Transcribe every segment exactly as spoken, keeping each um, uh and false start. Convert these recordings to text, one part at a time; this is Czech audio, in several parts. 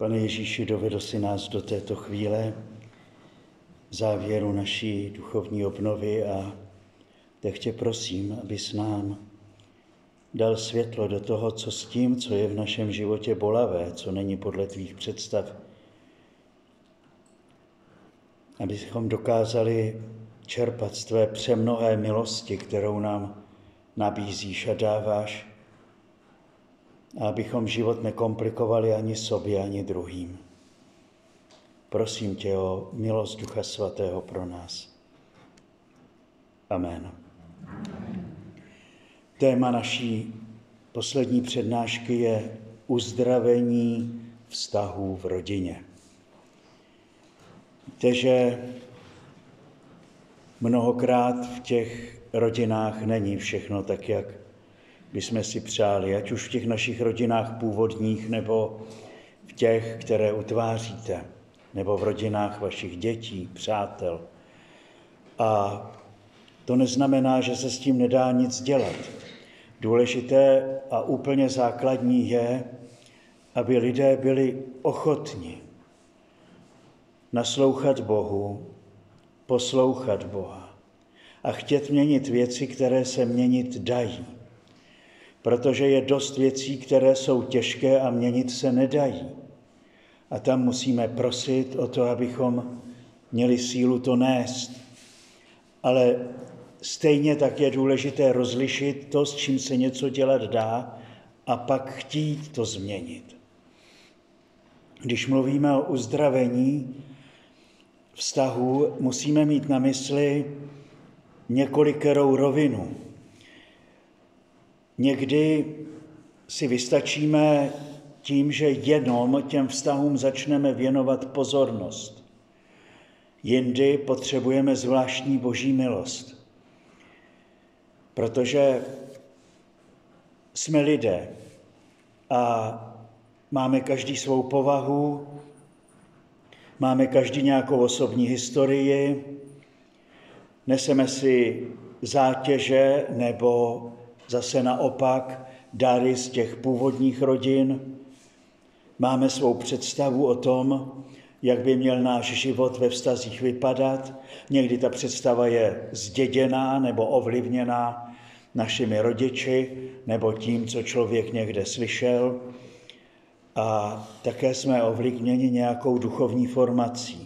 Pane Ježíši, dovedl si nás do této chvíle, závěru naší duchovní obnovy a tak tě prosím, abys nám dal světlo do toho, co s tím, co je v našem životě bolavé, co není podle tvých představ, abychom dokázali čerpat z tvé přemnohé milosti, kterou nám nabízíš a dáváš, a abychom život nekomplikovali ani sobě, ani druhým. Prosím tě o milost Ducha Svatého pro nás. Amen. Téma naší poslední přednášky je uzdravení vztahů v rodině. Víte, že mnohokrát v těch rodinách není všechno tak, jak bychom si přáli, ať už v těch našich rodinách původních, nebo v těch, které utváříte, nebo v rodinách vašich dětí, přátel. A to neznamená, že se s tím nedá nic dělat. Důležité a úplně základní je, aby lidé byli ochotni naslouchat Bohu, poslouchat Boha a chtět měnit věci, které se měnit dají. Protože je dost věcí, které jsou těžké a měnit se nedají. A tam musíme prosit o to, abychom měli sílu to nést. Ale stejně tak je důležité rozlišit to, s čím se něco dělat dá, a pak chtít to změnit. Když mluvíme o uzdravení vztahu, musíme mít na mysli několikerou rovinu. Někdy si vystačíme tím, že jenom těm vztahům začneme věnovat pozornost. Jindy potřebujeme zvláštní boží milost, protože jsme lidé a máme každý svou povahu, máme každý nějakou osobní historii, neseme si zátěže nebo zase naopak dary z těch původních rodin. Máme svou představu o tom, jak by měl náš život ve vztazích vypadat. Někdy ta představa je zděděná nebo ovlivněná našimi rodiči nebo tím, co člověk někde slyšel. A také jsme ovlivněni nějakou duchovní formací.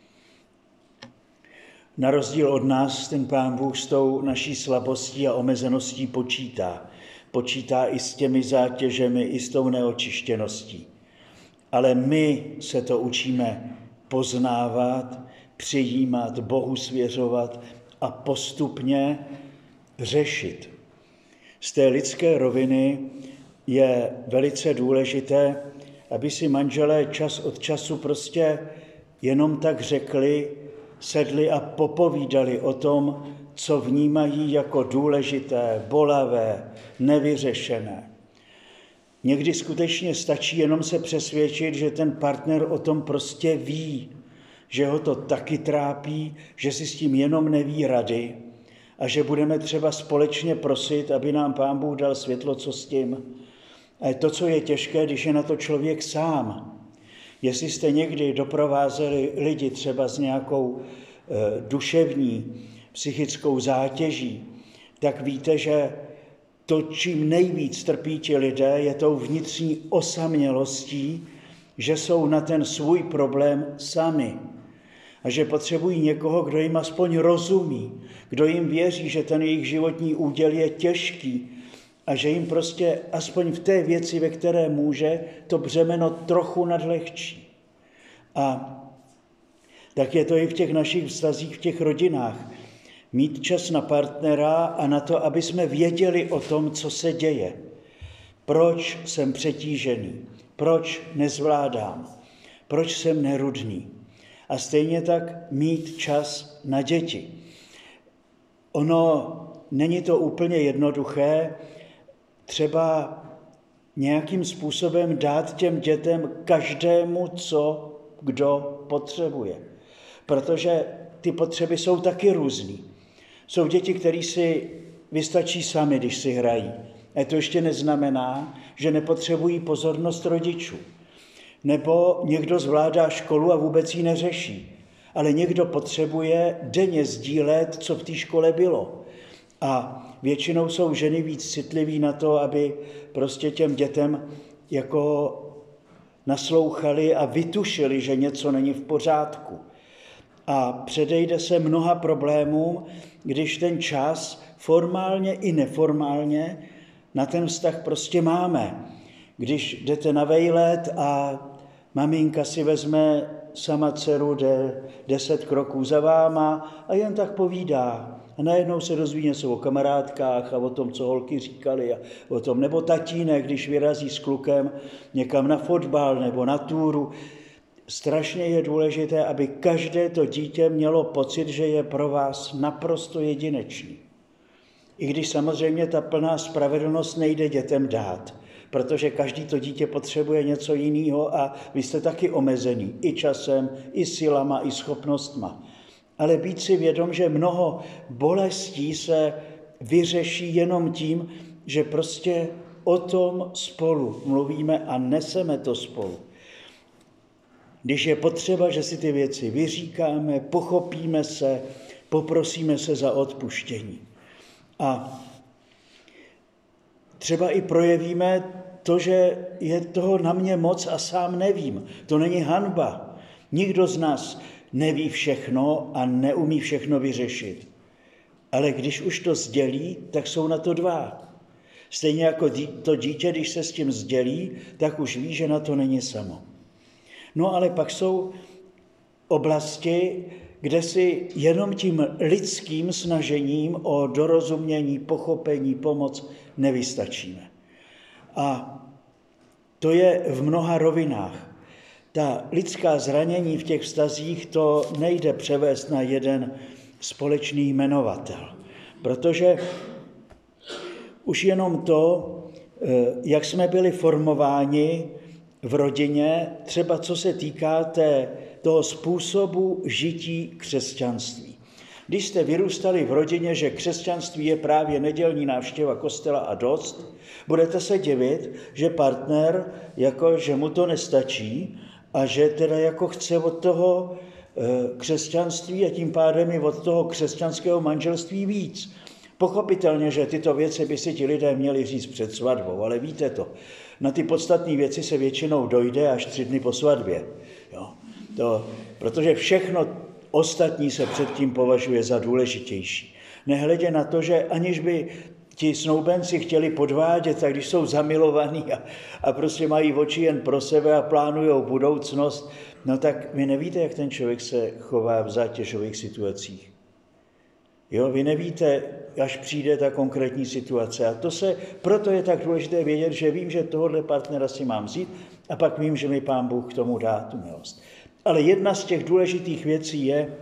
Na rozdíl od nás ten Pán Bůh s tou naší slabostí a omezeností počítá. Počítá i s těmi zátěžemi, i s tou neočištěností. Ale my se to učíme poznávat, přijímat, Bohu svěřovat a postupně řešit. Z té lidské roviny je velice důležité, aby si manželé čas od času prostě jenom tak řekli, sedli a popovídali o tom, co vnímají jako důležité, bolavé, nevyřešené. Někdy skutečně stačí jenom se přesvědčit, že ten partner o tom prostě ví, že ho to taky trápí, že si s tím jenom neví rady a že budeme třeba společně prosit, aby nám Pán Bůh dal světlo, co s tím. A to, co je těžké, když je na to člověk sám. Jestli jste někdy doprovázeli lidi třeba s nějakou e, duševní, psychickou zátěží, tak víte, že to, čím nejvíc trpí ti lidé, je tou vnitřní osamělostí, že jsou na ten svůj problém sami. A že potřebují někoho, kdo jim aspoň rozumí, kdo jim věří, že ten jejich životní úděl je těžký a že jim prostě aspoň v té věci, ve které může, to břemeno trochu nadlehčí. A tak je to i v těch našich vztazích, v těch rodinách. Mít čas na partnera a na to, aby jsme věděli o tom, co se děje. Proč jsem přetížený? Proč nezvládám? Proč jsem nerudný? A stejně tak mít čas na děti. Ono není to úplně jednoduché, třeba nějakým způsobem dát těm dětem každému, co kdo potřebuje. Protože ty potřeby jsou taky různý. Jsou děti, které si vystačí sami, když si hrají. A to ještě neznamená, že nepotřebují pozornost rodičů. Nebo někdo zvládá školu a vůbec ji neřeší. Ale někdo potřebuje denně sdílet, co v té škole bylo. A většinou jsou ženy víc citliví na to, aby prostě těm dětem jako naslouchali a vytušili, že něco není v pořádku. A předejde se mnoha problémům, když ten čas formálně i neformálně na ten vztah prostě máme. Když jdete na vejlet a maminka si vezme sama dceru, jde deset kroků za váma a jen tak povídá. A najednou se dozví něco o kamarádkách a o tom, co holky říkali a o tom. Nebo tatínek, když vyrazí s klukem někam na fotbal nebo na túru. Strašně je důležité, aby každé to dítě mělo pocit, že je pro vás naprosto jedinečný. I když samozřejmě ta plná spravedlnost nejde dětem dát, protože každý to dítě potřebuje něco jiného a vy jste taky omezený i časem, i silama, i schopnostma. Ale být si vědom, že mnoho bolestí se vyřeší jenom tím, že prostě o tom spolu mluvíme a neseme to spolu. Když je potřeba, že si ty věci vyříkáme, pochopíme se, poprosíme se za odpuštění. A třeba i projevíme to, že je toho na mě moc a sám nevím. To není hanba. Nikdo z nás neví všechno a neumí všechno vyřešit. Ale když už to sdělí, tak jsou na to dva. Stejně jako to dítě, když se s tím sdělí, tak už ví, že na to není samo. No ale pak jsou oblasti, kde si jenom tím lidským snažením o dorozumění, pochopení, pomoc nevystačíme. A to je v mnoha rovinách. Ta lidská zranění v těch vztazích to nejde převést na jeden společný jmenovatel. Protože už jenom to, jak jsme byli formováni v rodině, třeba co se týká té, toho způsobu žití křesťanství. Když jste vyrůstali v rodině, že křesťanství je právě nedělní návštěva kostela a dost, budete se divit, že partner, jako, že mu to nestačí a že teda jako chce od toho křesťanství a tím pádem i od toho křesťanského manželství víc. Pochopitelně, že tyto věci by si ti lidé měli říct před svatbou, ale víte to, na ty podstatné věci se většinou dojde až tři dny po svatbě. Jo, to, protože všechno ostatní se předtím považuje za důležitější. Nehledě na to, že aniž by ti snoubenci chtěli podvádět, tak když jsou zamilovaní a, a prostě mají oči jen pro sebe a plánujou budoucnost, no tak vy nevíte, jak ten člověk se chová v zátěžových situacích. Jo, vy nevíte, až přijde ta konkrétní situace. A to se, proto je tak důležité vědět, že vím, že tohohle partnera si mám vzít a pak vím, že mi Pán Bůh k tomu dá tu milost. Ale jedna z těch důležitých věcí je,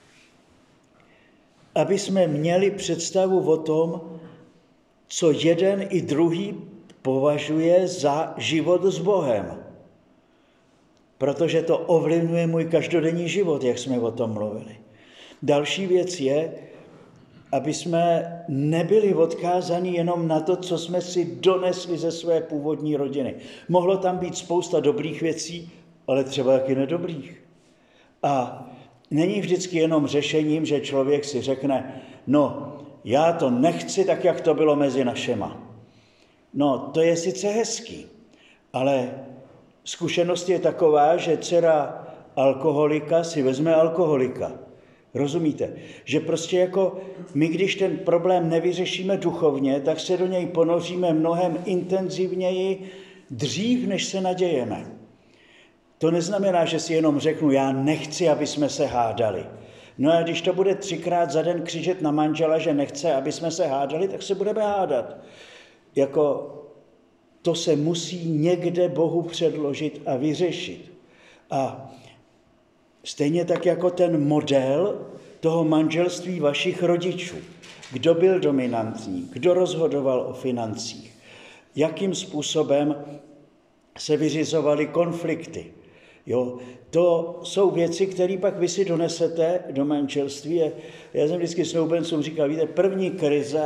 aby jsme měli představu o tom, co jeden i druhý považuje za život s Bohem. Protože to ovlivňuje můj každodenní život, jak jsme o tom mluvili. Další věc je, aby jsme nebyli odkázaní jenom na to, co jsme si donesli ze své původní rodiny. Mohlo tam být spousta dobrých věcí, ale třeba taky nedobrých. A není vždycky jenom řešením, že člověk si řekne, no, já to nechci tak, jak to bylo mezi našema. No, to je sice hezký, ale zkušenost je taková, že dcera alkoholika si vezme alkoholika. Rozumíte? Že prostě jako my, když ten problém nevyřešíme duchovně, tak se do něj ponoříme mnohem intenzivněji dřív, než se nadějeme. To neznamená, že si jenom řeknu, já nechci, aby jsme se hádali. No a když to bude třikrát za den křičet na manžela, že nechce, aby jsme se hádali, tak se budeme hádat. Jako to se musí někde Bohu předložit a vyřešit. A stejně tak jako ten model toho manželství vašich rodičů. Kdo byl dominantní, kdo rozhodoval o financích, jakým způsobem se vyřizovaly konflikty. Jo, to jsou věci, které pak vy si donesete do manželství. Já jsem vždycky snoubencům říkal, víte, první krize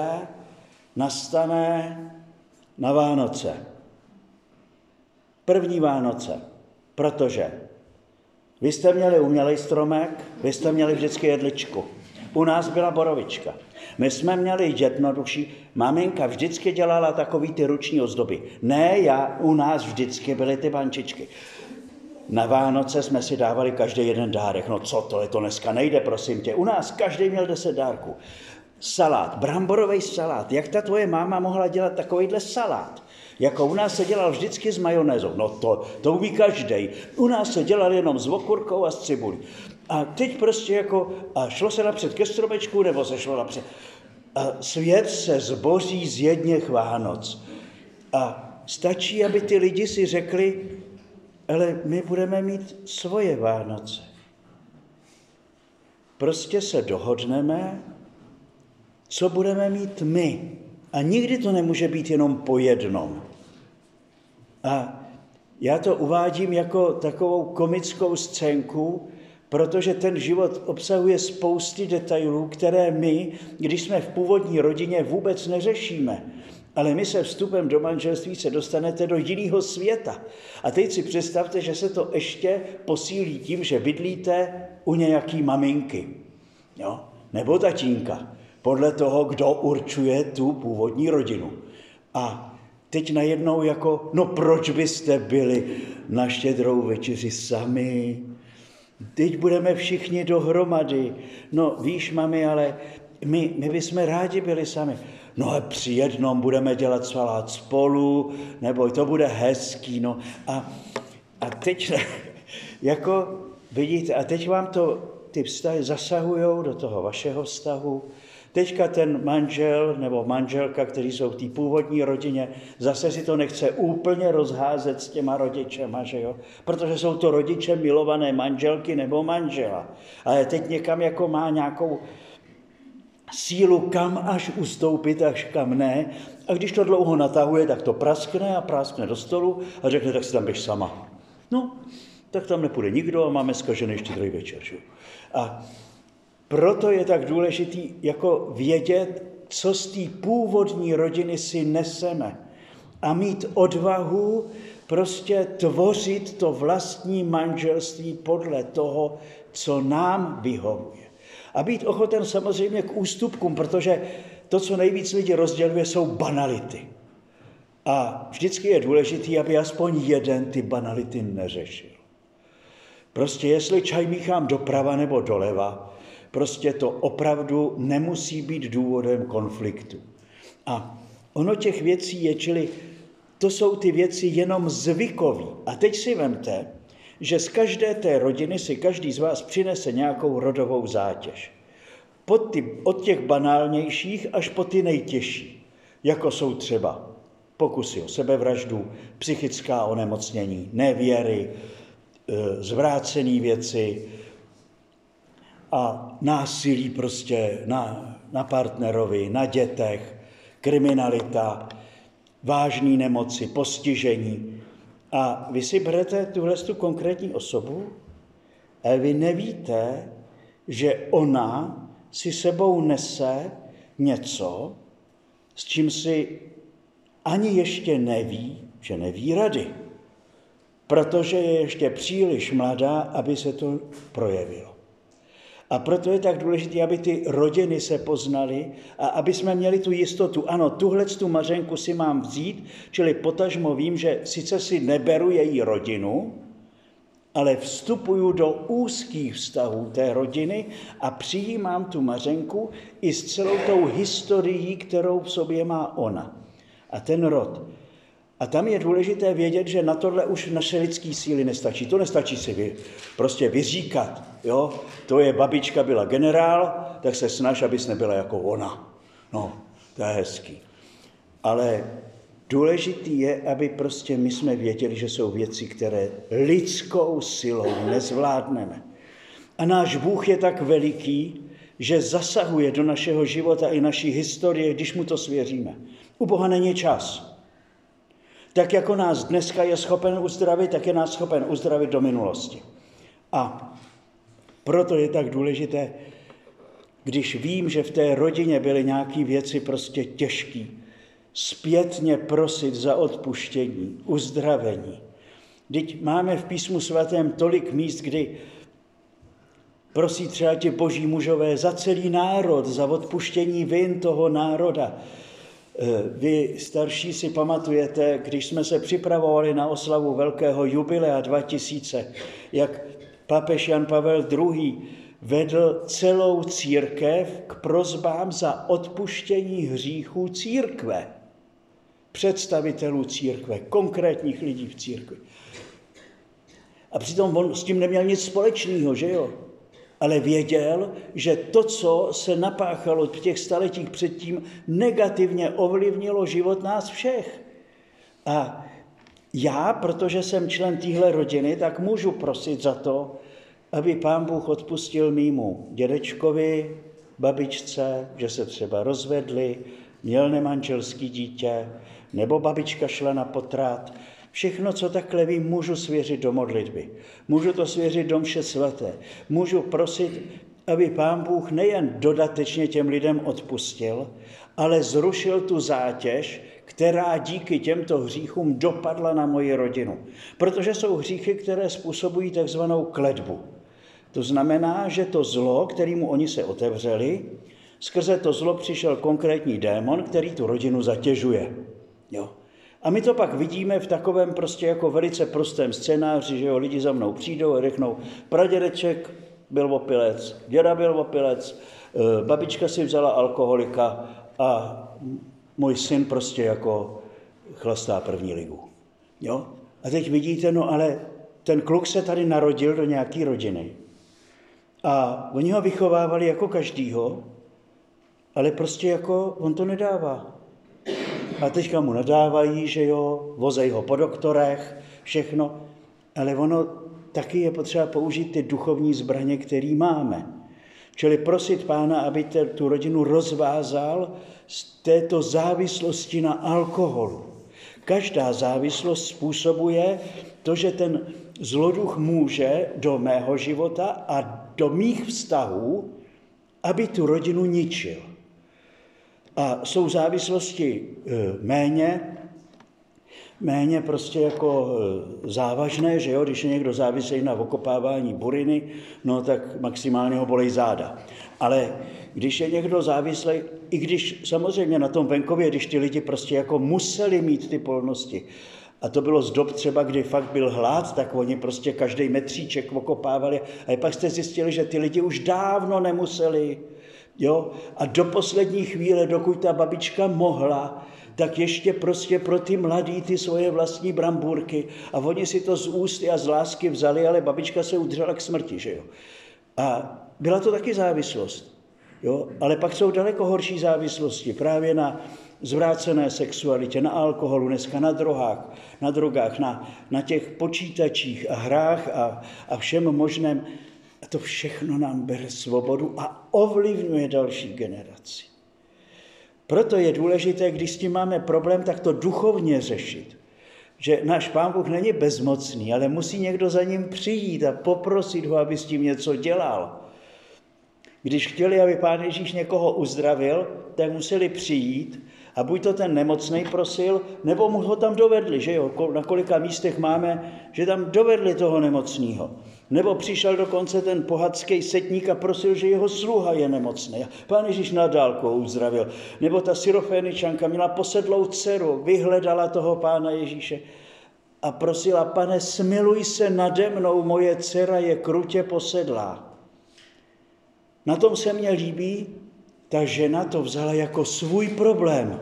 nastane na Vánoce. První Vánoce. Protože vy jste měli umělej stromek, vy jste měli vždycky jedličku. U nás byla borovička. My jsme měli jednodušší. Maminka vždycky dělala takový ty ruční ozdoby. Ne, já, u nás vždycky byly ty bančičky. Na Vánoce jsme si dávali každý jeden dárek. No co to je, to dneska nejde, prosím tě. U nás každý měl deset dárků. Salát, bramborový salát. Jak ta tvoje máma mohla dělat takovýhle salát? Jako u nás se dělal vždycky s majonézou. No to, to umí každej. U nás se dělal jenom s okurkou a s cibulí. A teď prostě jako, a šlo se napřed ke stromečku, nebo se šlo napřed. A svět se zboří z jedněch Vánoc. A stačí, aby ty lidi si řekli, ale my budeme mít svoje Vánoce. Prostě se dohodneme, co budeme mít my. A nikdy to nemůže být jenom po jednom. A já to uvádím jako takovou komickou scénku, protože ten život obsahuje spousty detailů, které my, když jsme v původní rodině, vůbec neřešíme. Ale my se vstupem do manželství se dostanete do jiného světa. A teď si představte, že se to ještě posílí tím, že bydlíte u nějaký maminky, jo? Nebo tatínka, podle toho, kdo určuje tu původní rodinu. A teď najednou jako, no proč byste byli na štědrou večeři sami? Teď budeme všichni dohromady. No víš, mami, ale my, my bychom rádi byli sami. No a při jednom budeme dělat salát spolu, nebo to bude hezký. No. A, a teď, jako vidíte, a teď vám to ty vztahy zasahujou do toho vašeho vztahu. Teďka ten manžel nebo manželka, kteří jsou v té původní rodině, zase si to nechce úplně rozházet s těma rodičema, že jo? Protože jsou to rodiče milované manželky nebo manžela. Ale teď někam jako má nějakou sílu, kam až ustoupit, až kam ne. A když to dlouho natahuje, tak to praskne a praskne do stolu a řekne, tak si tam běž sama. No, tak tam nepůjde nikdo a máme zkažený štědrý večer. Že? A proto je tak důležitý jako vědět, co z té původní rodiny si neseme. A mít odvahu prostě tvořit to vlastní manželství podle toho, co nám vyhovuje. A být ochoten samozřejmě k ústupkům, protože to, co nejvíc lidi rozděluje, jsou banality. A vždycky je důležité, aby aspoň jeden ty banality neřešil. Prostě jestli čaj míchám doprava nebo doleva, prostě to opravdu nemusí být důvodem konfliktu. A ono těch věcí je, čili to jsou ty věci jenom zvykový. A teď si vemte, že z každé té rodiny si každý z vás přinese nějakou rodovou zátěž. Pod ty, od těch banálnějších až po ty nejtěžší, jako jsou třeba pokusy o sebevraždu, psychická onemocnění, nevěry, zvrácené věci a násilí prostě na, na partnerovi, na dětech, kriminalita, vážné nemoci, postižení. A vy si berete tuhle tu konkrétní osobu, ale vy nevíte, že ona si sebou nese něco, s čím si ani ještě neví, že neví rady. Protože je ještě příliš mladá, aby se to projevilo. A proto je tak důležité, aby ty rodiny se poznaly a aby jsme měli tu jistotu. Ano, tuhle tu Mařenku si mám vzít, čili potažmo vím, že sice si neberu její rodinu, ale vstupuju do úzkých vztahů té rodiny a přijímám tu Mařenku i s celou tou historií, kterou v sobě má ona. A ten rod. A tam je důležité vědět, že na tohle už naše lidské síly nestačí. To nestačí si vy, prostě vyříkat. Jo? To je babička byla generál, tak se snaž, abys nebyla jako ona. No, to je hezký. Ale důležitý je, aby prostě my jsme věděli, že jsou věci, které lidskou silou nezvládneme. A náš Bůh je tak veliký, že zasahuje do našeho života i naší historie, když mu to svěříme. U Boha není čas. Tak jako nás dneska je schopen uzdravit, tak je nás schopen uzdravit do minulosti. A proto je tak důležité, když vím, že v té rodině byly nějaké věci prostě těžké, zpětně prosit za odpuštění, uzdravení. Vždyť máme v písmu svatém tolik míst, kdy prosí třeba ti boží mužové za celý národ, za odpuštění vin toho národa. Vy starší si pamatujete, když jsme se připravovali na oslavu velkého jubilea dva tisíce, jak papež Jan Pavel druhý. vedl celou církev k prosbám za odpuštění hříchů církve. Představitelů církve, konkrétních lidí v církvi. A přitom on s tím neměl nic společného, že jo? Ale věděl, že to, co se napáchalo v těch staletích předtím, negativně ovlivnilo život nás všech. A já, protože jsem člen téhle rodiny, tak můžu prosit za to, aby Pán Bůh odpustil mýmu dědečkovi, babičce, že se třeba rozvedli, měl nemanželský dítě, nebo babička šla na potrat. Všechno, co takhle vím, můžu svěřit do modlitby. Můžu to svěřit do mše svaté. Můžu prosit, aby Pán Bůh nejen dodatečně těm lidem odpustil, ale zrušil tu zátěž, která díky těmto hříchům dopadla na moji rodinu. Protože jsou hříchy, které způsobují takzvanou kletbu. To znamená, že to zlo, kterému oni se otevřeli, skrze to zlo přišel konkrétní démon, který tu rodinu zatěžuje. Jo. A my to pak vidíme v takovém prostě jako velice prostém scénáři, že jo, lidi za mnou přijdou a řeknou, pradědeček byl opilec, děda byl opilec, babička si vzala alkoholika a můj syn prostě jako chlastá první ligu. Jo? A teď vidíte, no ale ten kluk se tady narodil do nějaký rodiny a oni ho vychovávali jako každýho, ale prostě jako on to nedává. A teďka mu nadávají, že jo, vozej ho po doktorech, všechno, ale ono taky je potřeba použít ty duchovní zbraně, které máme. Čili prosit Pána, aby te, tu rodinu rozvázal z této závislosti na alkoholu. Každá závislost způsobuje to, že ten zloduch může do mého života a do mých vztahů, aby tu rodinu ničil. A jsou závislosti méně, méně prostě jako závažné, že jo, když je někdo závislý na okopávání buriny, no tak maximálně ho bolej záda. Ale když je někdo závislý, i když samozřejmě na tom venkově, když ty lidi prostě jako museli mít ty polnosti, a to bylo z dob třeba, kdy fakt byl hlad, tak oni prostě každý metříček okopávali. A pak jste zjistili, že ty lidi už dávno nemuseli. Jo? A do poslední chvíle, dokud ta babička mohla, tak ještě prostě pro ty mladý ty svoje vlastní brambůrky. A oni si to z ústy a z lásky vzali, ale babička se udržela k smrti. Že jo? A byla to taky závislost. Jo? Ale pak jsou daleko horší závislosti právě na zvrácené sexualitě, na alkoholu, dneska na drogách, na drogách, na, na těch počítačích a hrách a, a všem možném. A to všechno nám bere svobodu a ovlivňuje další generaci. Proto je důležité, když s tím máme problém, tak to duchovně řešit. Že náš Pán Bůh není bezmocný, ale musí někdo za ním přijít a poprosit ho, aby s tím něco dělal. Když chtěli, aby Pán Ježíš někoho uzdravil, tak museli přijít a buď to ten nemocnej prosil, nebo mu ho tam dovedli, že jo, na kolika místech máme, že tam dovedli toho nemocného. Nebo přišel dokonce ten pohadský setník a prosil, že jeho sluha je nemocný. Pán Ježíš na dálku uzdravil. Nebo ta Syroféničanka měla posedlou dceru, vyhledala toho Pána Ježíše a prosila, Pane, smiluj se nade mnou, moje dcera je krutě posedlá. Na tom se mně líbí, ta žena to vzala jako svůj problém.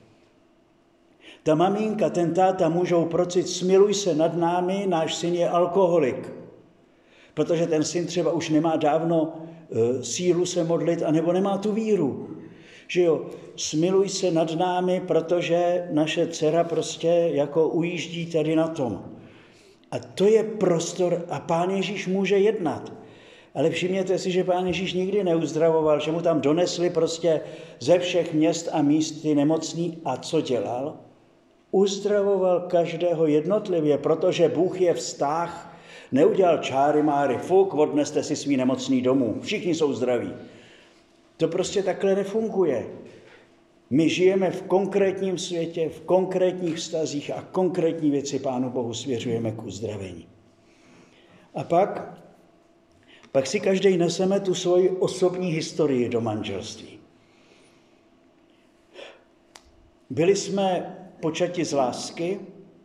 Ta maminka, ten táta můžou prosit, smiluj se nad námi, náš syn je alkoholik. Protože ten syn třeba už nemá dávno e, sílu se modlit, anebo nemá tu víru. Že jo, smiluj se nad námi, protože naše dcera prostě jako ujíždí tady na tom. A to je prostor a Pán Ježíš může jednat. Ale všimněte si, že Pán Ježíš nikdy neuzdravoval, že mu tam donesli prostě ze všech měst a míst ty nemocný. A co dělal? Uzdravoval každého jednotlivě, protože Bůh je vztah. Neudělal čáry máry, fuk, odneste si svý nemocný domů, všichni jsou zdraví. To prostě takhle nefunguje. My žijeme v konkrétním světě, v konkrétních vztazích a konkrétní věci Pánu Bohu svěřujeme k uzdravení. A pak, pak si každý neseme tu svoji osobní historii do manželství. Byli jsme počati z lásky,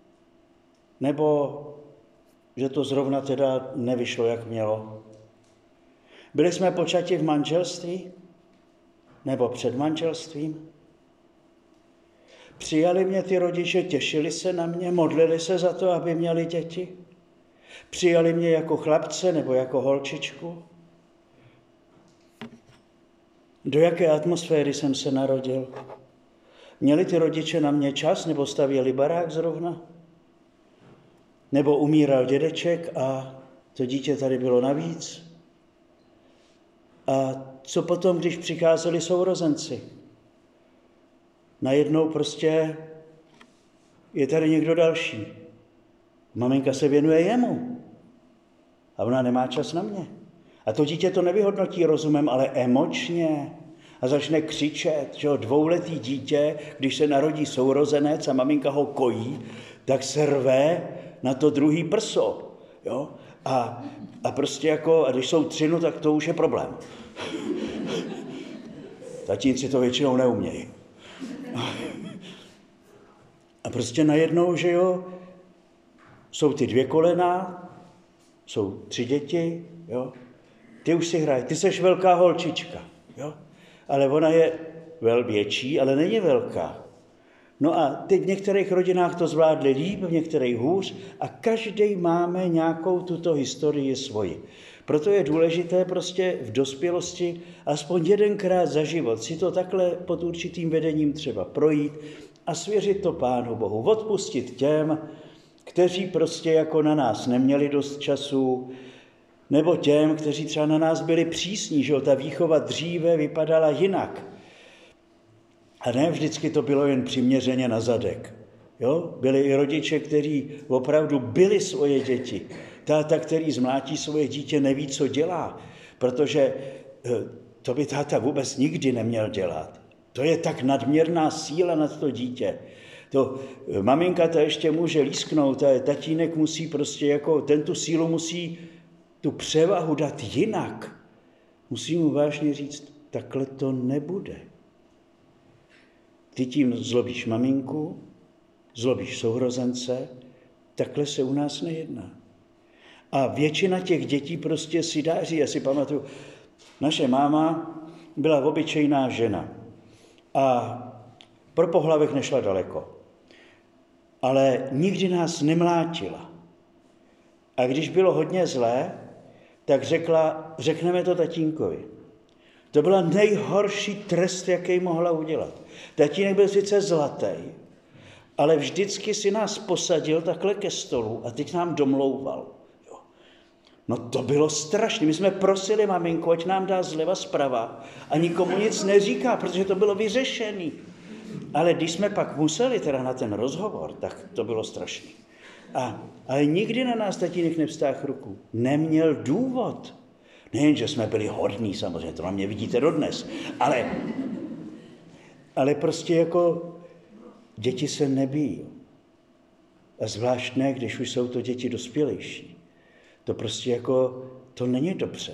nebo že to zrovna teda nevyšlo, jak mělo? Byli jsme počati v manželství, nebo před manželstvím? Přijali mě ty rodiče, těšili se na mě, modlili se za to, aby měli děti? Přijali mě jako chlapce nebo jako holčičku? Do jaké atmosféry jsem se narodil? Měli ty rodiče na mě čas, nebo stavěli barák zrovna? Nebo umíral dědeček a to dítě tady bylo navíc? A co potom, když přicházeli sourozenci? Najednou prostě je tady někdo další. Maminka se věnuje jemu a ona nemá čas na mě. A to dítě to nevyhodnotí rozumem, ale emočně. A začne křičet, že dvouletý dítě, když se narodí sourozenec a maminka ho kojí, tak se rve na to druhý prso. Jo? A, a prostě jako, a když jsou tři, no, tak to už je problém. Tatínci to většinou neumějí. A prostě najednou, že jo, jsou ty dvě kolena, jsou tři děti, jo. Ty už si hrají, ty seš velká holčička, jo. Ale ona je vel větší, ale není velká. No a teď v některých rodinách to zvládli líp, v některých hůř a každý máme nějakou tuto historii svoji. Proto je důležité prostě v dospělosti aspoň jedenkrát za život si to takhle pod určitým vedením třeba projít a svěřit to Pánu Bohu. Odpustit těm, kteří prostě jako na nás neměli dost času, nebo těm, kteří třeba na nás byli přísní, že jo, ta výchova dříve vypadala jinak. A ne vždycky to bylo jen přiměřeně na zadek. Jo? Byli i rodiče, kteří opravdu byli svoje děti. Táta, který zmlátí svoje dítě, neví, co dělá, protože to by táta vůbec nikdy neměl dělat. To je tak nadměrná síla nad to dítě. To maminka to ještě může lísknout, a tatínek musí prostě jako, ten tu sílu musí tu převahu dát jinak. Musí mu vážně říct, takhle to nebude. Ty tím zlobíš maminku, zlobíš sourozence, takhle se u nás nejedná. A většina těch dětí prostě si dáří. Já si pamatuju, naše máma byla obyčejná žena a pro pohlavek nešla daleko. Ale nikdy nás nemlátila. A když bylo hodně zlé, tak řekla, řekneme to tatínkovi. To byla nejhorší trest, jaký mohla udělat. Tatínek byl sice zlatý, ale vždycky si nás posadil takhle ke stolu a teď nám domlouval. Jo. No to bylo strašné. My jsme prosili maminku, ať nám dá zleva zprava a nikomu nic neříká, protože to bylo vyřešené. Ale když jsme pak museli teda na ten rozhovor, tak to bylo strašné. A, ale nikdy na nás tatínek nevstáhl ruku. Neměl důvod. Nejen, že jsme byli hodní, samozřejmě, to na mě vidíte dodnes, ale, ale prostě jako děti se nebijí. A zvlášť ne, když už jsou to děti dospělejší. To prostě jako, to není dobře.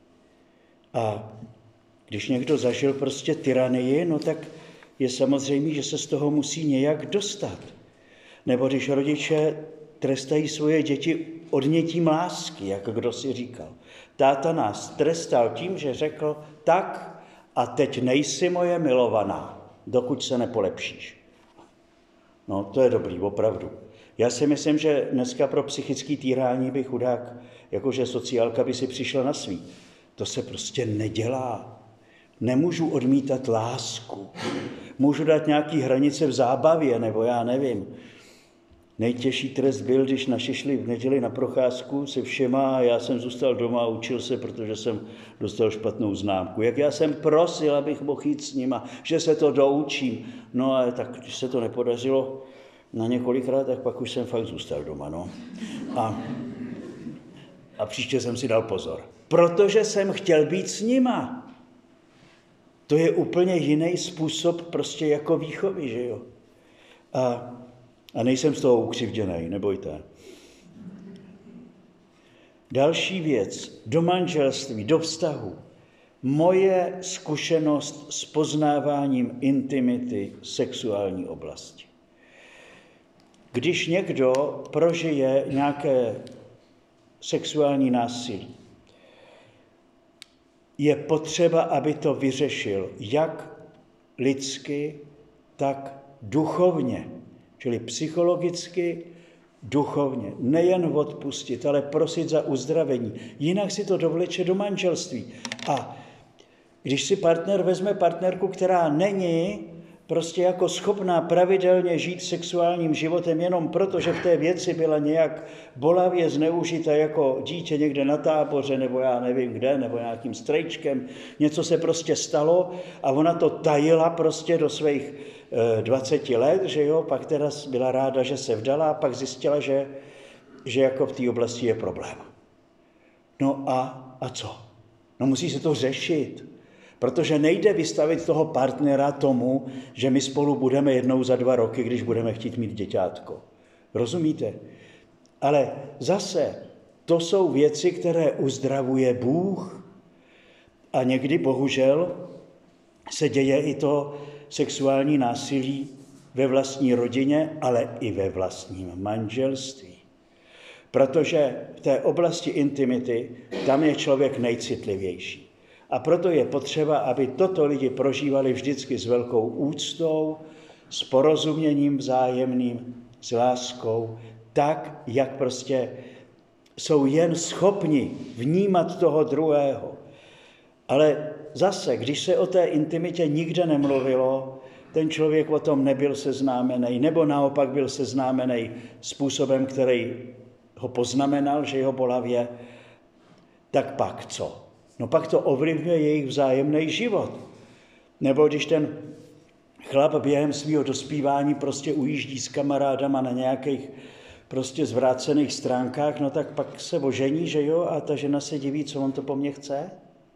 A když někdo zažil prostě tyranii, no tak je samozřejmé, že se z toho musí nějak dostat. Nebo když rodiče trestají svoje děti odnětím lásky, jak kdo si říkal. Táta nás trestal tím, že řekl, tak a teď nejsi moje milovaná, dokud se nepolepšíš. No, to je dobrý, opravdu. Já si myslím, že dneska pro psychický týrání by chudák, jakože sociálka by si přišla na svý. To se prostě nedělá. Nemůžu odmítat lásku. Můžu dát nějaký hranice v zábavě, nebo já nevím. Nejtěžší trest byl, když naši šli v neděli na procházku se všema a já jsem zůstal doma a učil se, protože jsem dostal špatnou známku. Jak já jsem prosil, abych mohl jít s nima, že se to doučím. No a tak, když se to nepodařilo na několikrát, tak pak už jsem fakt zůstal doma. No. A, a příště jsem si dal pozor. Protože jsem chtěl být s nima. To je úplně jiný způsob prostě jako výchovy, že jo. A, a nejsem z toho ukřivděnej, nebojte. Další věc, do manželství, do vztahu. Moje zkušenost s poznáváním intimity sexuální oblasti. Když někdo prožije nějaké sexuální násilí, je potřeba, aby to vyřešil jak lidsky, tak duchovně, čili psychologicky, duchovně. Nejen odpustit, ale prosit za uzdravení. Jinak si to dovleče do manželství. A když si partner vezme partnerku, která není prostě jako schopná pravidelně žít sexuálním životem jenom proto, že v té věci byla nějak bolavě zneužita jako dítě někde na táboře, nebo já nevím kde, nebo nějakým strejčkem, něco se prostě stalo a ona to tajila prostě do svých e, dvaceti let, že jo, pak teda byla ráda, že se vdala a pak zjistila, že, že jako v té oblasti je problém. No a, a co? No musí se to řešit. Protože nejde vystavit toho partnera tomu, že my spolu budeme jednou za dva roky, když budeme chtít mít děťátko. Rozumíte? Ale zase to jsou věci, které uzdravuje Bůh. A někdy, bohužel, se děje i to sexuální násilí ve vlastní rodině, ale i ve vlastním manželství. Protože v té oblasti intimity tam je člověk nejcitlivější. A proto je potřeba, aby toto lidi prožívali vždycky s velkou úctou, s porozuměním vzájemným, s láskou, tak, jak prostě jsou jen schopni vnímat toho druhého. Ale zase, když se o té intimitě nikde nemluvilo, ten člověk o tom nebyl seznámený, nebo naopak byl seznámený způsobem, který ho poznamenal, že jeho bolavě, tak pak co? No pak to ovlivňuje jejich vzájemný život. Nebo když ten chlap během svého dospívání prostě ujíždí s kamarádama na nějakých prostě zvrácených stránkách, no tak pak se ožení, že jo, a ta žena se diví, co on to po mně chce.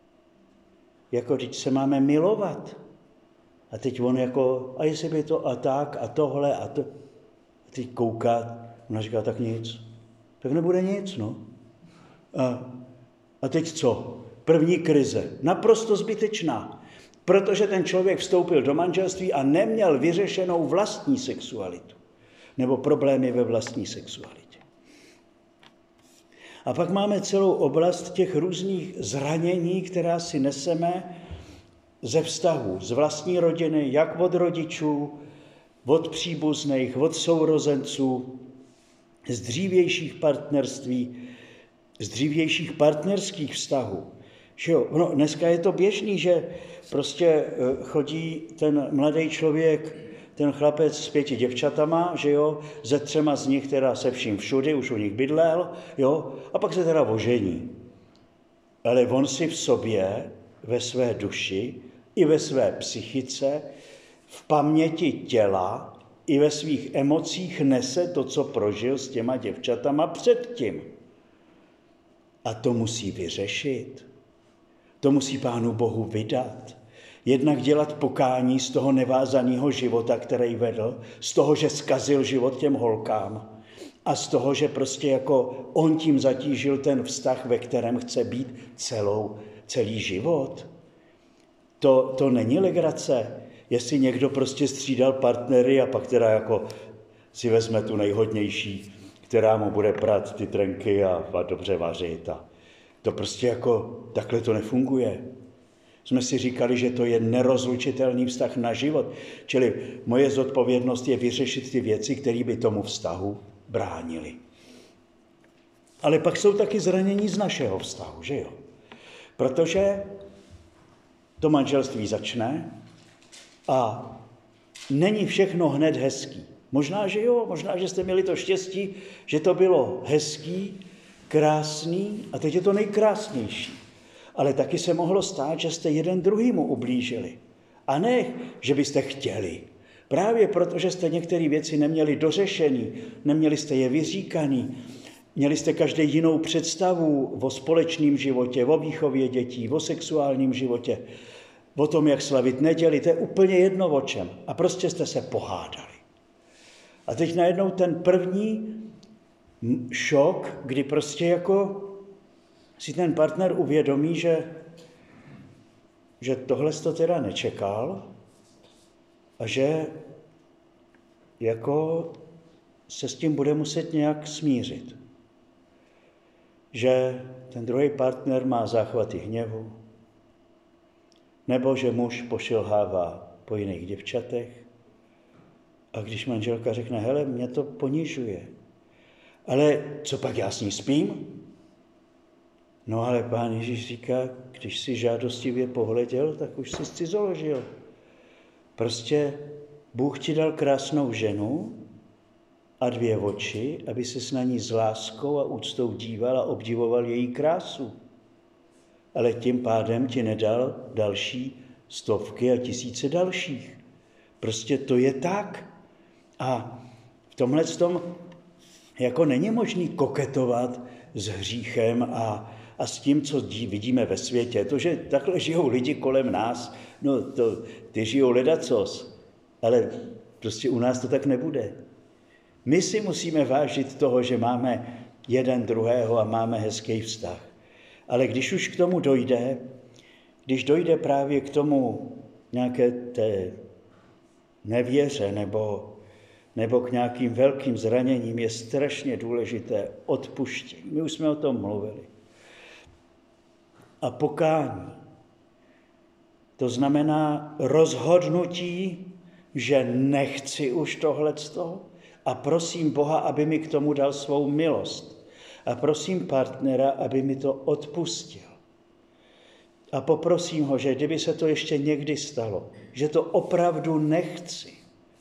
Jako když se máme milovat. A teď on jako, a jestli by to a tak, a tohle, a to. A teď kouká, ona říká, tak nic. Tak nebude nic, no. A, a teď co? První krize, naprosto zbytečná, protože ten člověk vstoupil do manželství a neměl vyřešenou vlastní sexualitu nebo problémy ve vlastní sexualitě. A pak máme celou oblast těch různých zranění, která si neseme ze vztahů z vlastní rodiny, jak od rodičů, od příbuzných, od sourozenců, z dřívějších partnerství, z dřívějších partnerských vztahů. Že jo, no, dneska je to běžný, že prostě chodí ten mladý člověk, ten chlapec s pěti děvčatama, že jo, ze třema z nich teda se vším všudy, už u nich bydlel, jo, a pak se teda ožení. Ale on si v sobě, ve své duši, i ve své psychice, v paměti těla, i ve svých emocích nese to, co prožil s těma děvčatama předtím. A to musí vyřešit. To musí Pánu Bohu vydat. Jednak dělat pokání z toho nevázaného života, který vedl, z toho, že zkazil život těm holkám a z toho, že prostě jako on tím zatížil ten vztah, ve kterém chce být celou, celý život. To, to není legrace, jestli někdo prostě střídal partnery a pak teda jako si vezme tu nejhodnější, která mu bude prát ty trenky a, a dobře vařit. A to prostě jako takhle to nefunguje. Jsme si říkali, že to je nerozlučitelný vztah na život. Čili moje zodpovědnost je vyřešit ty věci, které by tomu vztahu bránily. Ale pak jsou taky zranění z našeho vztahu, že jo? Protože to manželství začne a není všechno hned hezký. Možná, že jo, možná, že jste měli to štěstí, že to bylo hezký, krásný a teď je to nejkrásnější. Ale taky se mohlo stát, že jste jeden druhýmu ublížili. A ne, že byste chtěli. Právě proto, že jste některé věci neměli dořešený, neměli jste je vyříkaný, měli jste každý jinou představu o společném životě, o výchově dětí, o sexuálním životě, o tom, jak slavit neděli, to je úplně jedno o čem. A prostě jste se pohádali. A teď najednou ten první šok, kdy prostě jako si ten partner uvědomí, že, že tohle to teda nečekal a že jako se s tím bude muset nějak smířit. Že ten druhý partner má záchvaty hněvu, nebo že muž pošilhává po jiných děvčatech. A když manželka řekne, hele, mě to ponižuje, ale co pak já s ní spím? No ale Pán Ježíš říká, když si žádostivě pohleděl, tak už si cizoložil. Prostě Bůh ti dal krásnou ženu a dvě oči, aby ses na ní s láskou a úctou díval a obdivoval její krásu. Ale tím pádem ti nedal další stovky a tisíce dalších. Prostě to je tak. A v tomhle tom jako není možný koketovat s hříchem a, a s tím, co dí, vidíme ve světě. To, že takhle žijou lidi kolem nás, no to, ty žijou ledacos, ale prostě u nás to tak nebude. My si musíme vážit toho, že máme jeden druhého a máme hezký vztah. Ale když už k tomu dojde, když dojde právě k tomu nějaké té nevěře nebo, nebo k nějakým velkým zraněním, je strašně důležité odpuštění. My už jsme o tom mluvili. A pokání. To znamená rozhodnutí, že nechci už tohleto a prosím Boha, aby mi k tomu dal svou milost. A prosím partnera, aby mi to odpustil. A poprosím ho, že kdyby se to ještě někdy stalo, že to opravdu nechci,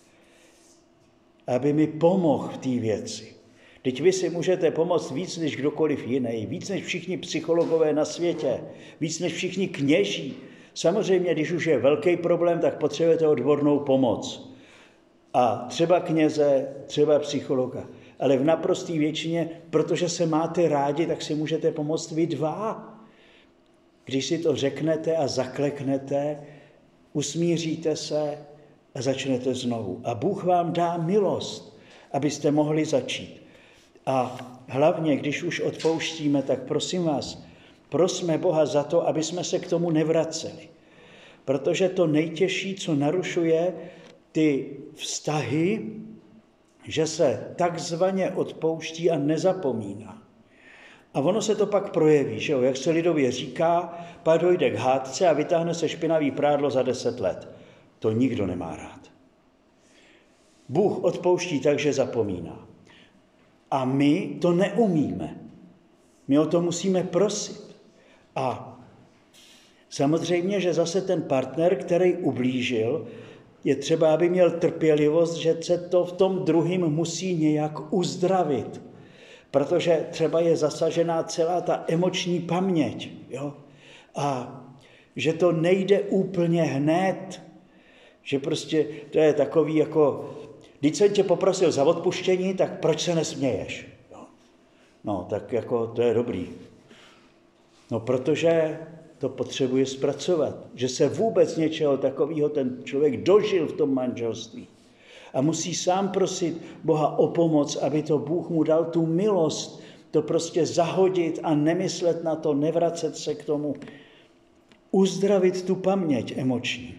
aby mi pomohl v té věci. Teď vy si můžete pomoct víc než kdokoliv jiný, víc než všichni psychologové na světě, víc než všichni kněží. Samozřejmě, když už je velký problém, tak potřebujete odbornou pomoc. A třeba kněze, třeba psychologa. Ale v naprosté většině, protože se máte rádi, tak si můžete pomoct vy dva. Když si to řeknete a zakleknete, usmíříte se a začnete znovu. A Bůh vám dá milost, abyste mohli začít. A hlavně, když už odpouštíme, tak prosím vás, prosme Boha za to, aby jsme se k tomu nevraceli. Protože to nejtěžší, co narušuje ty vztahy, že se takzvaně odpouští a nezapomíná. A ono se to pak projeví, že jo? Jak se lidově říká, pak dojde k hádce a vytáhne se špinavý prádlo za deset let. To nikdo nemá rád. Bůh odpouští tak, že zapomíná. A my to neumíme. My o to musíme prosit. A samozřejmě, že zase ten partner, který ublížil, je třeba, aby měl trpělivost, že se to v tom druhým musí nějak uzdravit. Protože třeba je zasažená celá ta emoční paměť. Jo? A že to nejde úplně hned. Že prostě to je takový jako, když jsem tě poprosil za odpuštění, tak proč se nesměješ? Jo? No, tak jako to je dobrý. No, protože to potřebuje zpracovat. Že se vůbec něčeho takového ten člověk dožil v tom manželství. A musí sám prosit Boha o pomoc, aby to Bůh mu dal tu milost, to prostě zahodit a nemyslet na to, nevracet se k tomu. Uzdravit tu paměť emoční.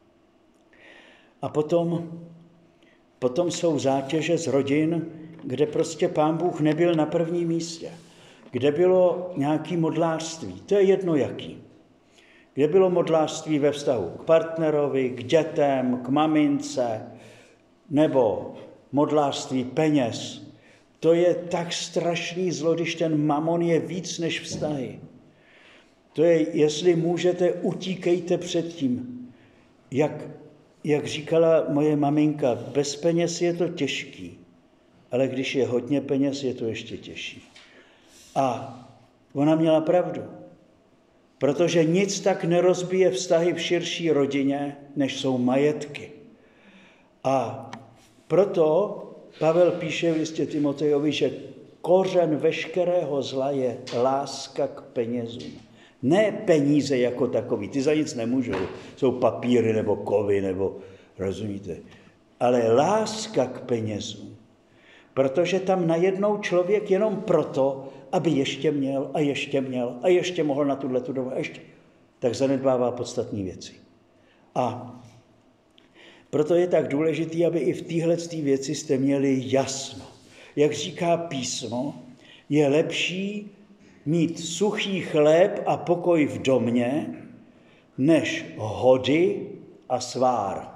A potom, potom jsou zátěže z rodin, kde prostě Pán Bůh nebyl na prvním místě. Kde bylo nějaké modlářství, to je jedno jaký. Kde bylo modlářství ve vztahu k partnerovi, k dětem, k mamince, nebo modlářství peněz. To je tak strašný zlo, když ten mamon je víc než vztahy. To je, jestli můžete, utíkejte před tím. Jak, jak říkala moje maminka, bez peněz je to těžký, ale když je hodně peněz, je to ještě těžší. A ona měla pravdu, protože nic tak nerozbije vztahy v širší rodině, než jsou majetky. A proto Pavel píše v listě Timotejovi, že kořen veškerého zla je láska k penězům. Ne peníze jako takový, ty za nic nemůžou. Jsou papíry nebo kovy, nebo rozumíte. Ale láska k penězům. Protože tam najednou člověk jenom proto, aby ještě měl a ještě měl a ještě mohl na tuhletu dobu a ještě, tak zanedbává podstatné věci. A proto je tak důležité, aby i v téhle věci jste měli jasno. Jak říká písmo, je lepší mít suchý chléb a pokoj v domě, než hody a svár.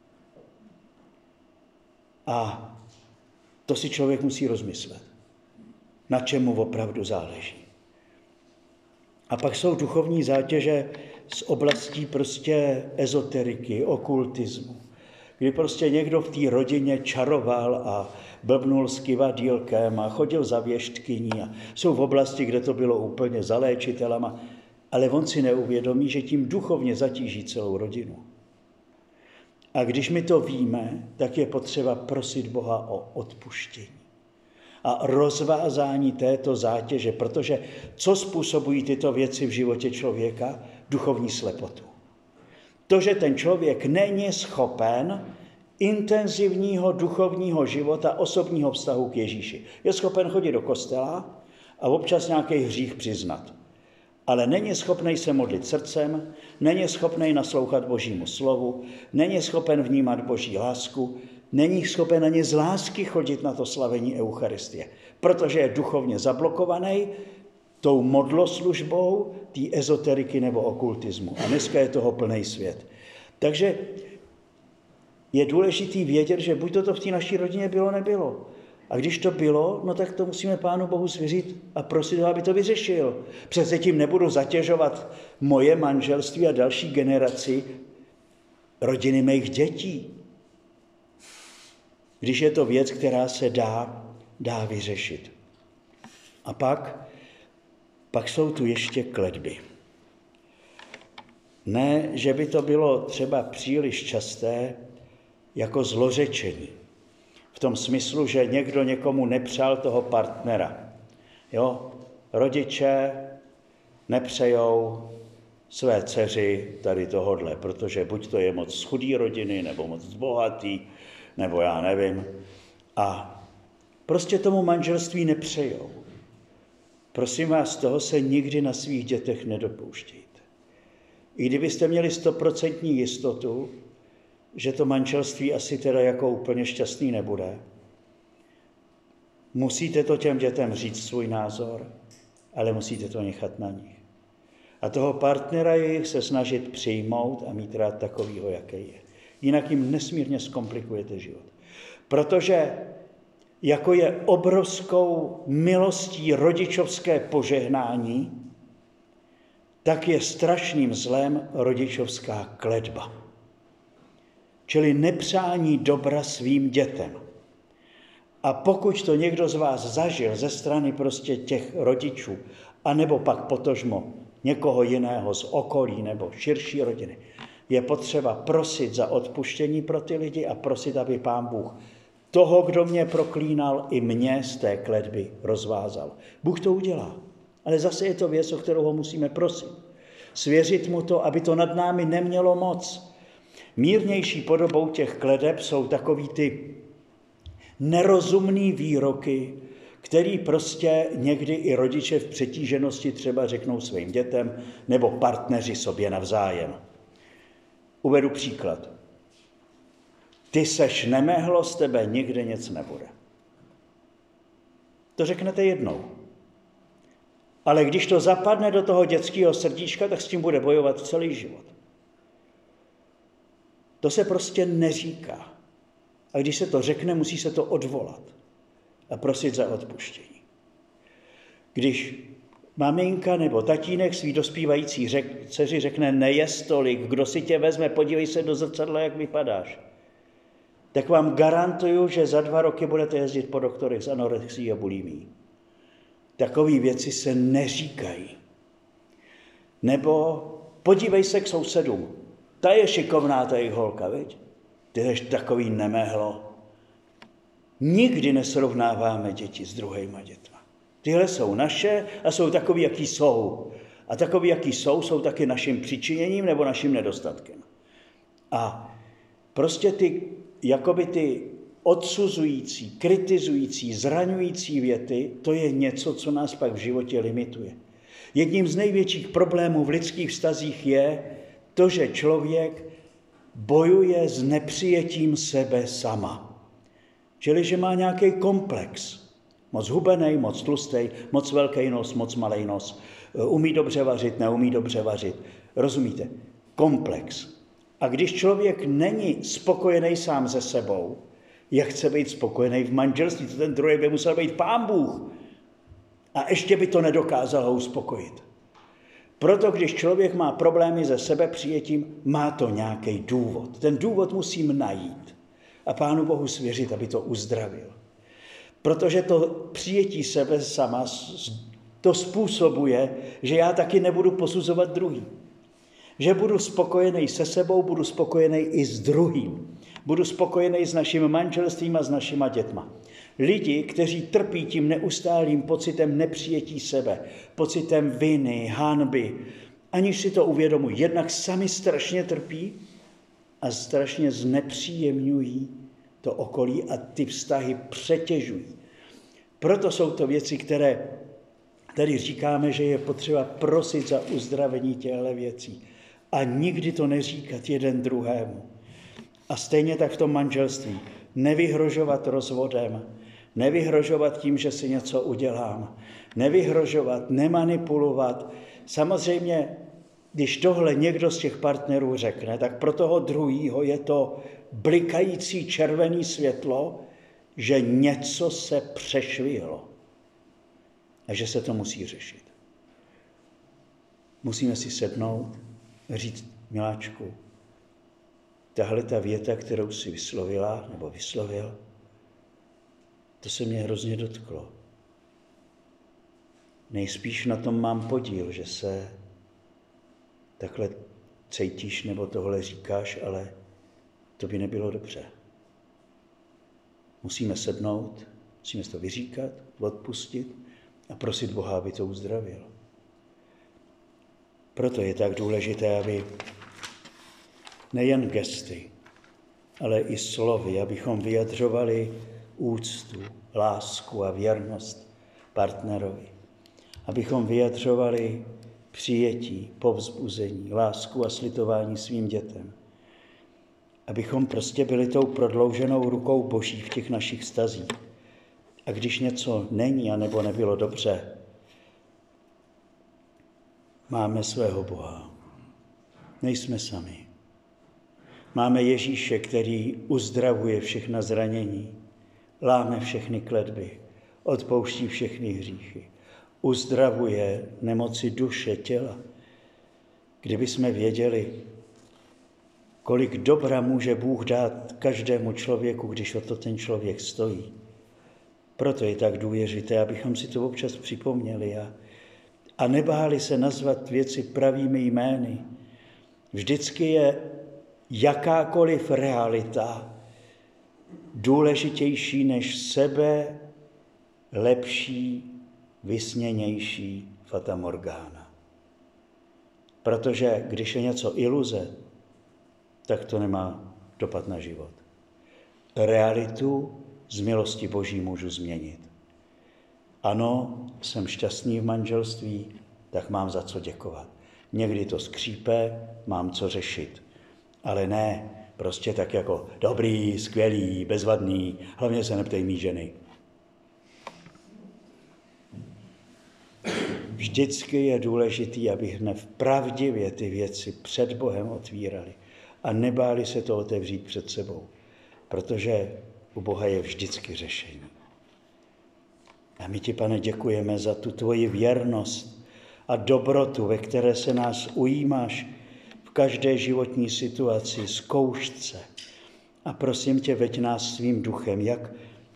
A to si člověk musí rozmyslet, na čem mu opravdu záleží. A pak jsou duchovní zátěže z oblastí prostě ezoteriky, okultismu, kdy prostě někdo v té rodině čaroval a blbnul s kivadýlkem a chodil za věštkyní a jsou v oblasti, kde to bylo úplně za léčitelama, ale on si neuvědomí, že tím duchovně zatíží celou rodinu. A když my to víme, tak je potřeba prosit Boha o odpuštění a rozvázání této zátěže, protože co způsobují tyto věci v životě člověka? Duchovní slepotu. To, že ten člověk není schopen intenzivního duchovního života, osobního vztahu k Ježíši. Je schopen chodit do kostela a občas nějaký hřích přiznat. Ale není schopný se modlit srdcem, není schopný naslouchat Božímu slovu, není schopen vnímat Boží lásku, není schopen ani z lásky chodit na to slavení Eucharistie, protože je duchovně zablokovaný tou modloslužbou, té ezoteriky nebo okultismu. A dneska je toho plný svět. Takže je důležitý vědět, že buď to v té naší rodině bylo, nebylo. A když to bylo, no tak to musíme Pánu Bohu svěřit a prosit ho, aby to vyřešil. Přece tím nebudu zatěžovat moje manželství a další generaci rodiny mých dětí. Když je to věc, která se dá, dá vyřešit. A pak, pak jsou tu ještě kletby. Ne, že by to bylo třeba příliš časté jako zlořečení. V tom smyslu, že někdo někomu nepřál toho partnera. Jo? Rodiče nepřejou své dceři tady tohodle, protože buď to je moc z chudý rodiny, nebo moc z bohatý, nebo já nevím. A prostě tomu manželství nepřejou. Prosím vás, toho se nikdy na svých dětech nedopouštějte. I kdybyste měli stoprocentní jistotu, že to manželství asi teda jako úplně šťastný nebude, musíte to těm dětem říct svůj názor, ale musíte to nechat na nich. A toho partnera jejich se snažit přijmout a mít rád takovýho, jaký je. Jinak jim nesmírně zkomplikujete život. Protože jako je obrovskou milostí rodičovské požehnání, tak je strašným zlem rodičovská kletba. Čili nepřání dobra svým dětem. A pokud to někdo z vás zažil ze strany prostě těch rodičů, anebo pak potožmo někoho jiného z okolí nebo širší rodiny, je potřeba prosit za odpuštění pro ty lidi a prosit, aby Pán Bůh toho, kdo mě proklínal, i mě z té kletby rozvázal. Bůh to udělá, ale zase je to věc, o kterou ho musíme prosit. Svěřit mu to, aby to nad námi nemělo moc. Mírnější podobou těch kleteb jsou takový ty nerozumný výroky, který prostě někdy i rodiče v přetíženosti třeba řeknou svým dětem nebo partneři sobě navzájem. Uvedu příklad. Ty seš nemehlo, z tebe nikdy nic nebude. To řeknete jednou. Ale když to zapadne do toho dětského srdíčka, tak s tím bude bojovat celý život. To se prostě neříká. A když se to řekne, musí se to odvolat a prosit za odpuštění. Když maminka nebo tatínek svý dospívající řek, dceři řekne nejez tolik, kdo si tě vezme, podívej se do zrcadla, jak vypadáš, tak vám garantuju, že za dva roky budete jezdit po doktorech s anorexií a bulimií. Takové věci se neříkají. Nebo podívej se k sousedům. Ta je šikovná, ta jejich holka, viď? Ty jsi takový nemehlo. Nikdy nesrovnáváme děti s druhýma dětma. Tyhle jsou naše a jsou takový, jaký jsou. A takový, jaký jsou, jsou taky naším přičiněním nebo naším nedostatkem. A prostě ty, jakoby ty odsuzující, kritizující, zraňující věty, to je něco, co nás pak v životě limituje. Jedním z největších problémů v lidských vztazích je to, že člověk bojuje s nepřijetím sebe sama. Čili, že má nějaký komplex. Moc hubenej, moc tlustej, moc velký nos, moc malej nos. Umí dobře vařit, neumí dobře vařit. Rozumíte? Komplex. A když člověk není spokojený sám se sebou, jak chce být spokojený v manželství, to ten druhý by musel být Pán Bůh. A ještě by to nedokázal ho uspokojit. Proto, když člověk má problémy se sebepřijetím, má to nějaký důvod. Ten důvod musím najít a Pánu Bohu svěřit, aby to uzdravil. Protože to přijetí sebe sama to způsobuje, že já taky nebudu posuzovat druhý. Že budu spokojený se sebou, budu spokojený i s druhým. Budu spokojený s naším manželstvím a s našima dětma. Lidi, kteří trpí tím neustálým pocitem nepřijetí sebe, pocitem viny, hanby, aniž si to uvědomují, jednak sami strašně trpí a strašně znepříjemňují to okolí a ty vztahy přetěžují. Proto jsou to věci, které tady říkáme, že je potřeba prosit za uzdravení těchto věcí. A nikdy to neříkat jeden druhému. A stejně tak v tom manželství. Nevyhrožovat rozvodem, nevyhrožovat tím, že si něco udělám, nevyhrožovat, nemanipulovat. Samozřejmě, když tohle někdo z těch partnerů řekne, tak pro toho druhýho je to blikající červený světlo, že něco se přešvihlo a že se to musí řešit. Musíme si sednout a říct, miláčku, tahle ta věta, kterou si vyslovila nebo vyslovil, to se mě hrozně dotklo. Nejspíš na tom mám podíl, že se takhle cítíš nebo tohle říkáš, ale to by nebylo dobře. Musíme sednout, musíme to vyříkat, odpustit a prosit Boha, aby to uzdravil. Proto je tak důležité, aby nejen gesty, ale i slovy, abychom vyjadřovali úctu, lásku a věrnost partnerovi. Abychom vyjadřovali přijetí, povzbuzení, lásku a slitování svým dětem. Abychom prostě byli tou prodlouženou rukou Boží v těch našich vztazích. A když něco není, anebo nebylo dobře, máme svého Boha. Nejsme sami. Máme Ježíše, který uzdravuje všechna zranění, láme všechny kletby, odpouští všechny hříchy, uzdravuje nemoci duše, těla. Kdyby jsme věděli, kolik dobra může Bůh dát každému člověku, když o to ten člověk stojí. Proto je tak důležité, abychom si to občas připomněli a, a nebáli se nazvat věci pravými jmény. Vždycky je jakákoliv realita důležitější než sebe lepší, vysněnější fatamorgána. Protože když je něco iluze, tak to nemá dopad na život. Realitu z milosti Boží můžu změnit. Ano, jsem šťastný v manželství, tak mám za co děkovat. Někdy to skřípe, mám co řešit. Ale ne prostě tak jako dobrý, skvělý, bezvadný, hlavně se neptej mý ženy. Vždycky je důležitý, abychom v pravdivě ty věci před Bohem otvírali a nebáli se to otevřít před sebou, protože u Boha je vždycky řešení. A my ti, Pane, děkujeme za tu tvoji věrnost a dobrotu, ve které se nás ujímáš v každé životní situaci, zkoušce. A prosím tě, veď nás svým duchem, jak,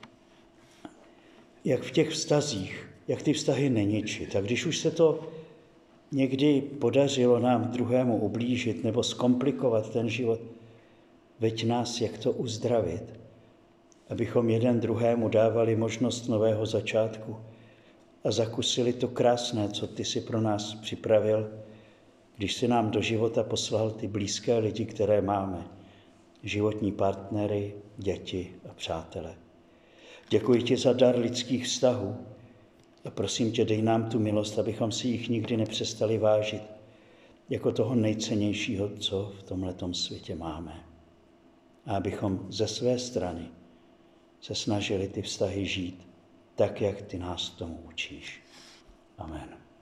jak v těch vztazích, jak ty vztahy neničit. A když už se to někdy podařilo nám druhému ublížit nebo zkomplikovat ten život, veď nás, jak to uzdravit, abychom jeden druhému dávali možnost nového začátku a zakusili to krásné, co ty si pro nás připravil, když si nám do života poslal ty blízké lidi, které máme, životní partnery, děti a přátele. Děkuji ti za dar lidských vztahů a prosím tě, dej nám tu milost, abychom si jich nikdy nepřestali vážit, jako toho nejcennějšího, co v tomhletom světě máme. A abychom ze své strany se snažili ty vztahy žít tak, jak ty nás tomu učíš. Amen.